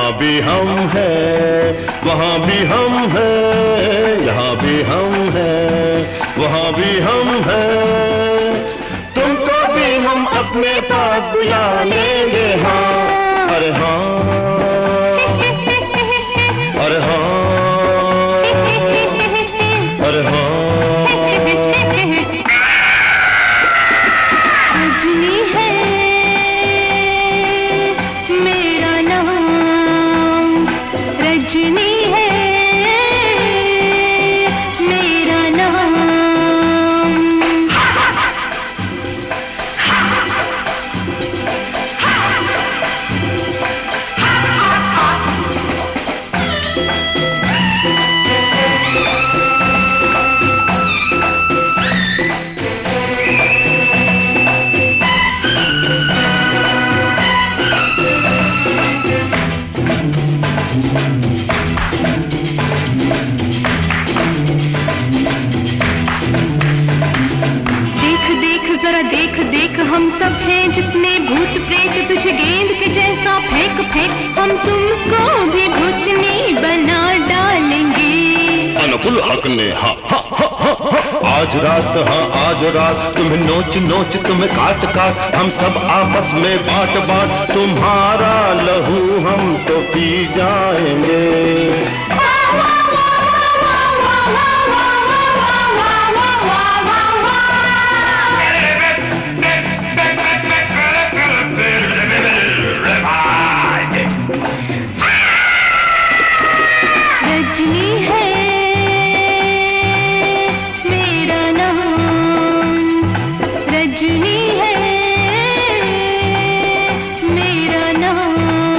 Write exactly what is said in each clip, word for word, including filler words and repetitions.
यहाँ भी हम हैं, वहाँ भी हम हैं, यहाँ भी हम हैं, वहाँ भी हम हैं। तुमको भी हम अपने पास बुला लेंगे। हाँ अरे हाँ, अरे हाँ, अरे हाँ। रजनी है मेरा नाम, रजनी है मेरा नाम। देख देख हम सब हैं जितने भूत प्रेत, तुझे गेंद के जैसा फेंक फेंक हम तुमको भी भूतनी बना डालेंगे। अनुकुल हक ने हाँ हाँ हाँ हाँ हाँ। आज रात हाँ आज रात तुम्हें नोच नोच तुम्हें काट काट हम सब आपस में बांट बांट तुम्हारा लहू हम तो पी जाएंगे। रजनी है मेरा नाम, रजनी है मेरा नाम।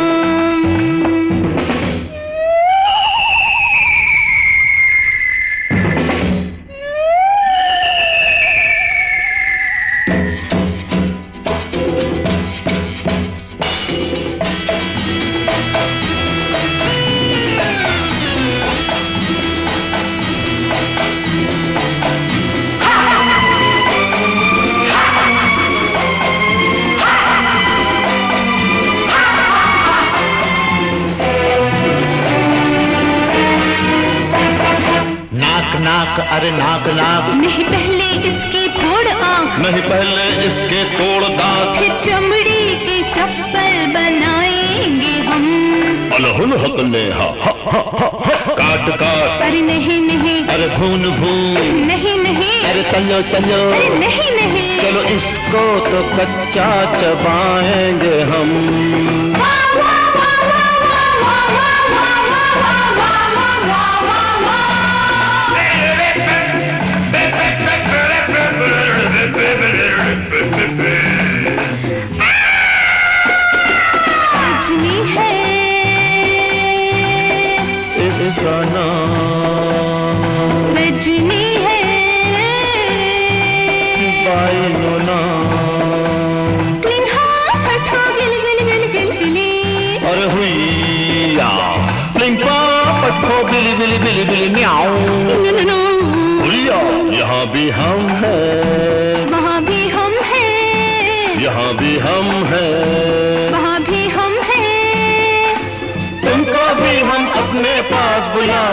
नाक अरे नाक नाक नहीं पहले इसके फोड़ आँख, नहीं पहले इसके तोड़ दांत, फिर चमड़ी के चप्पल बनाएंगे हम। अलहुल हक ने हा हा हा हा हा। काट काट अरे नहीं नहीं, अरे भून भून नहीं नहीं, अरे तलो तलो अरे नहीं नहीं, चलो इसको तो कच्चा चबाएंगे हम। रजनी है इसका नाम, रजनी है बाइनो नाम। क्लीन हाथ हटो गिल गिल गिल गिल गिली, अरे हुईया प्लिंग पट्टो बिली बिली बिली बिली म्याऊ। हुईया यहाँ भी हम हैं, वहाँ भी हम हैं, यहाँ भी हम हैं, वहाँ भी हम हैं। तुमको भी हम अपने पास बुला